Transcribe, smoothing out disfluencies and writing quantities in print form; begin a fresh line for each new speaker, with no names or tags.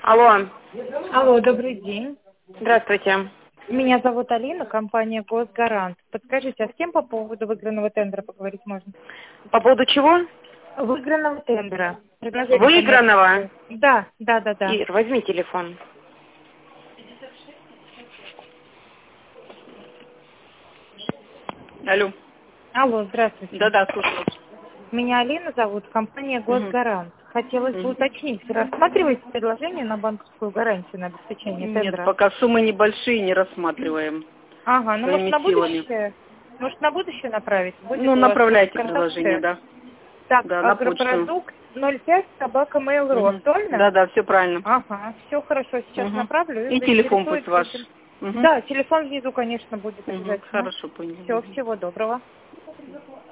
Алло,
Алло, добрый день.
здравствуйте.
Меня зовут Алина, компания «Госгарант». Подскажите, а с кем по поводу выигранного тендера поговорить можно?
По поводу чего?
Выигранного тендера. Предложение
Выигранного?
коммерческое. Да.
Ир, возьми телефон. Алло.
Алло, здравствуйте.
Да-да, слушаю.
Меня Алина зовут, компания
Мгм.
«Госгарант». Хотелось бы
Мгм.
уточнить, рассматриваете предложение на банковскую гарантию на обеспечение
Нет,
тендера?
пока суммы небольшие, не рассматриваем
Ага, ну может
своими
на
силами.
будущее? Может на будущее направить? Будет
Ну,
у вас
направляйте предложение,
контакты?
да.
Так,
Да, на почту.
агропродукт 05 собака Mail.ru,
Мгм.
актуально?
Да, все правильно.
Ага, все хорошо, сейчас
Мгм.
направлю и
И телефон пусть
заинтересует
ваш.
этим.
Мгм.
Да, телефон внизу, конечно, будет
Мгм.
обязательно.
Хорошо, поняла.
Все,
Мгм.
всего доброго.